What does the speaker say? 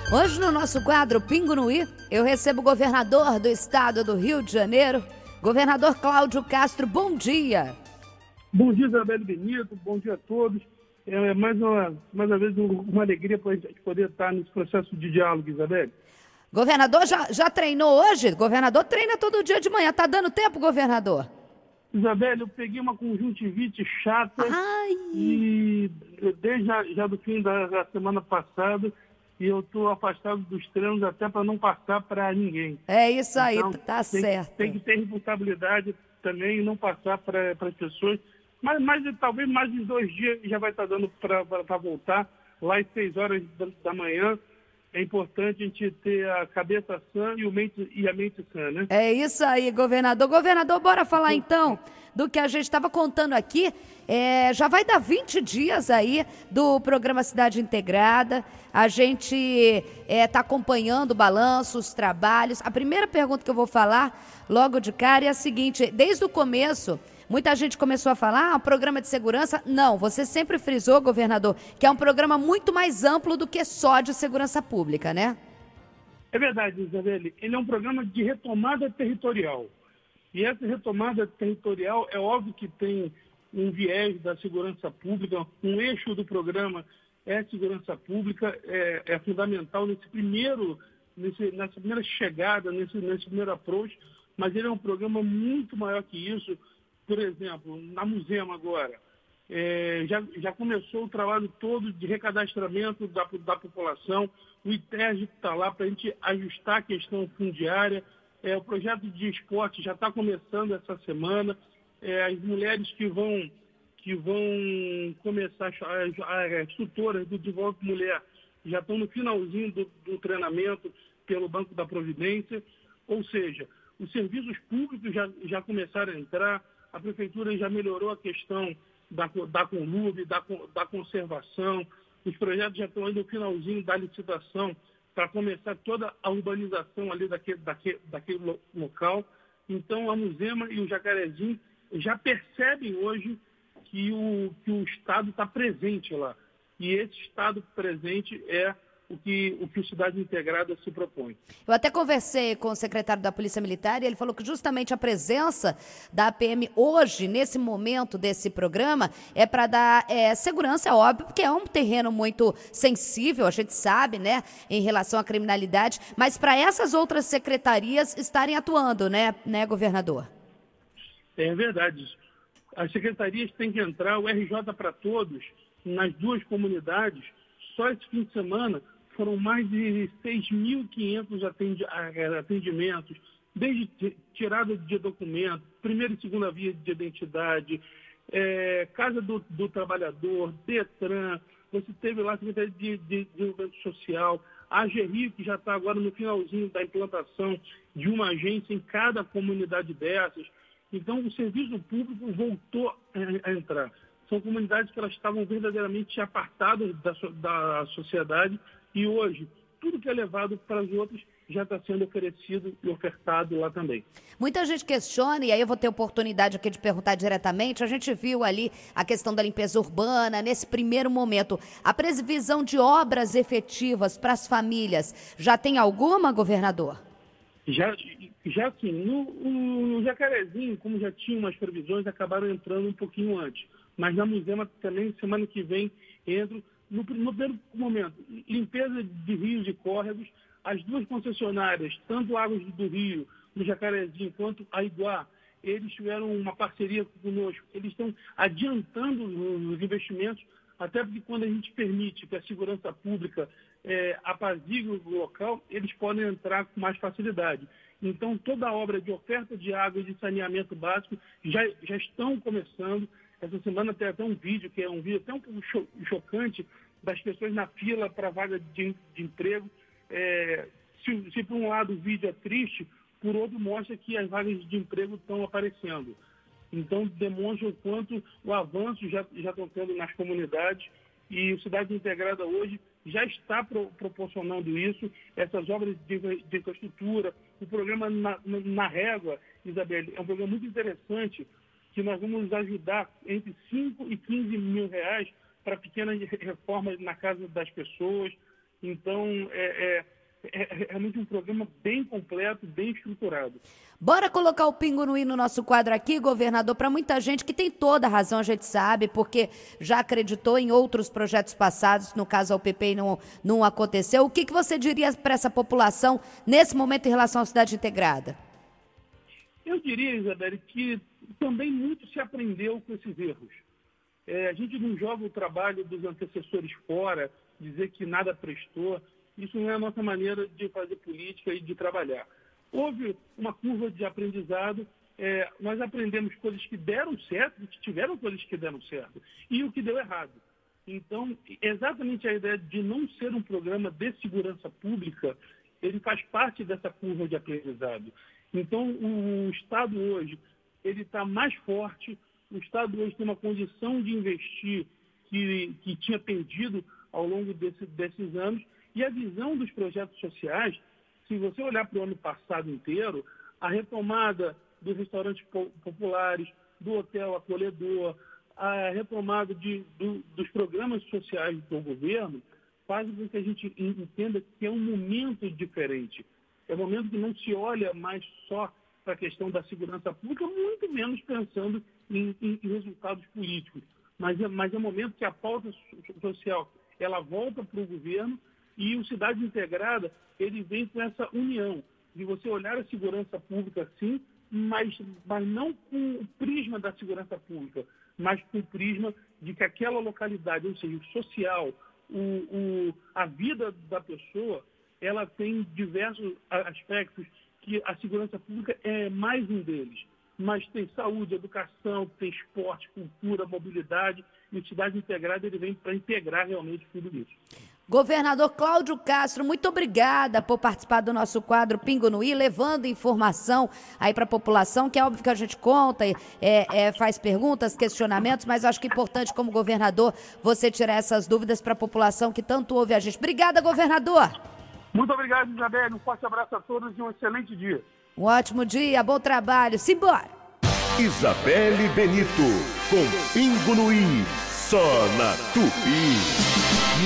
Hoje no nosso quadro Pingo no I, eu recebo o governador do estado do Rio de Janeiro, governador Cláudio Castro. Bom dia. Bom dia, Isabelle Benito, bom dia a todos. É mais uma vez uma alegria para a gente poder estar nesse processo de diálogo, Isabelle. Governador já treinou hoje? Governador treina todo dia de manhã. Tá dando tempo, governador? Isabelle, eu peguei uma conjuntivite chata e desde já do fim da semana passada, e eu estou afastado dos treinos até para não passar para ninguém. É isso aí, então, tá certo. Tem que ter responsabilidade também e não passar para as pessoas. Mas talvez mais de 2 dias já vai estar dando para voltar. Lá às 6 horas da manhã, é importante a gente ter a cabeça sã e a mente sã, né? É isso aí, governador. Governador, bora falar então do que a gente estava contando aqui. Já vai dar 20 dias aí do programa Cidade Integrada. A gente está acompanhando o balanço, os trabalhos. A primeira pergunta que eu vou falar logo de cara é a seguinte: desde o começo, muita gente começou a falar, um programa de segurança. Não, você sempre frisou, governador, que é um programa muito mais amplo do que só de segurança pública, né? É verdade, Isabelle. Ele é um programa de retomada territorial. E essa retomada territorial é óbvio que tem um viés da segurança pública, um eixo do programa é a segurança pública, é fundamental nessa primeira chegada, nesse primeiro approach, mas ele é um programa muito maior que isso. Por exemplo, na Muzema agora, já começou o trabalho todo de recadastramento da população, o ITERG está lá para a gente ajustar a questão fundiária, o projeto de esporte já está começando essa semana, as mulheres que vão começar, as instrutoras do Desenvolve Mulher já estão no finalzinho do treinamento pelo Banco da Providência, ou seja, os serviços públicos já começaram a entrar, a Prefeitura já melhorou a questão da Conlube, da conservação, os projetos já estão aí no finalzinho da licitação para começar toda a urbanização ali daquele local. Então, a Muzema e o Jacarezinho já percebem hoje que o Estado está presente lá. E esse Estado presente é o que o Cidade Integrada se propõe. Eu até conversei com o secretário da Polícia Militar e ele falou que justamente a presença da PM hoje, nesse momento desse programa, é para dar segurança, é óbvio, porque é um terreno muito sensível, a gente sabe, né, em relação à criminalidade, mas para essas outras secretarias estarem atuando, né, governador? É verdade. As secretarias têm que entrar, o RJ para Todos, nas 2 comunidades. Só esse fim de semana foram mais de 6.500 atendimentos, desde tirada de documento, primeira e segunda via de identidade, Casa do Trabalhador, DETRAN, você teve lá a Secretaria de Desenvolvimento Social, a AGRI, que já está agora no finalzinho da implantação de uma agência em cada comunidade dessas. Então, o serviço público voltou a entrar. São comunidades que elas estavam verdadeiramente apartadas da sociedade e hoje tudo que é levado para as outras já está sendo oferecido e ofertado lá também. Muita gente questiona, e aí eu vou ter oportunidade aqui de perguntar diretamente, a gente viu ali a questão da limpeza urbana, nesse primeiro momento, a previsão de obras efetivas para as famílias, já tem alguma, governador? Já sim, no Jacarezinho, como já tinha umas previsões, acabaram entrando um pouquinho antes. Mas na Muzema também, semana que vem, entro. No primeiro momento, limpeza de rios e córregos, as 2 concessionárias, tanto Águas do Rio, no Jacarezinho, quanto a Iguá, eles tiveram uma parceria conosco. Eles estão adiantando os investimentos, até porque quando a gente permite que a segurança pública apazigue o local, eles podem entrar com mais facilidade. Então, toda a obra de oferta de água e de saneamento básico já estão começando. Essa semana tem até um vídeo, que é um vídeo até um pouco chocante, das pessoas na fila para vaga de emprego. Se por um lado o vídeo é triste, por outro mostra que as vagas de emprego estão aparecendo. Então, demonstra o quanto o avanço já estão tendo nas comunidades e o Cidade Integrada hoje já está proporcionando isso, essas obras de infraestrutura. O programa na Régua, Isabelle, é um programa muito interessante, que nós vamos ajudar entre 5 e 15 mil reais para pequenas reformas na casa das pessoas. Então, é realmente um programa bem completo, bem estruturado. Bora colocar o pingo no i no nosso quadro aqui, governador, para muita gente que tem toda a razão, a gente sabe, porque já acreditou em outros projetos passados, no caso a UPP não aconteceu. O que você diria para essa população nesse momento em relação à cidade integrada? Eu diria, Isabelle, que também muito se aprendeu com esses erros. A gente não joga o trabalho dos antecessores fora, dizer que nada prestou. Isso não é a nossa maneira de fazer política e de trabalhar. Houve uma curva de aprendizado, nós aprendemos coisas que deram certo, que tiveram coisas que deram certo, e o que deu errado. Então, exatamente a ideia de não ser um programa de segurança pública, ele faz parte dessa curva de aprendizado. Então, o Estado hoje, ele está mais forte, o Estado hoje tem uma condição de investir que tinha perdido ao longo desses anos, e a visão dos projetos sociais, se você olhar para o ano passado inteiro, a retomada dos restaurantes populares, do hotel acolhedor, a retomada dos programas sociais do governo, faz com que a gente entenda que é um momento diferente. É um momento que não se olha mais só para a questão da segurança pública, muito menos pensando em resultados políticos. Mas é um momento que a pauta social ela volta para o governo e o Cidade Integrada ele vem com essa união de você olhar a segurança pública sim, mas não com o prisma da segurança pública, mas com o prisma de que aquela localidade, ou seja, o social, a vida da pessoa, ela tem diversos aspectos que a segurança pública é mais um deles. Mas tem saúde, educação, tem esporte, cultura, mobilidade, e o Cidade Integrada ele vem para integrar realmente tudo isso. Governador Cláudio Castro, muito obrigada por participar do nosso quadro Pingo no i, levando informação aí para a população, que é óbvio que a gente conta, faz perguntas, questionamentos, mas eu acho que é importante como governador você tirar essas dúvidas para a população que tanto ouve a gente. Obrigada, governador. Muito obrigado, Isabelle. Um forte abraço a todos e um excelente dia. Um ótimo dia, bom trabalho. Simbora! Isabelle Benito, com Pingo no i, só na Tupi.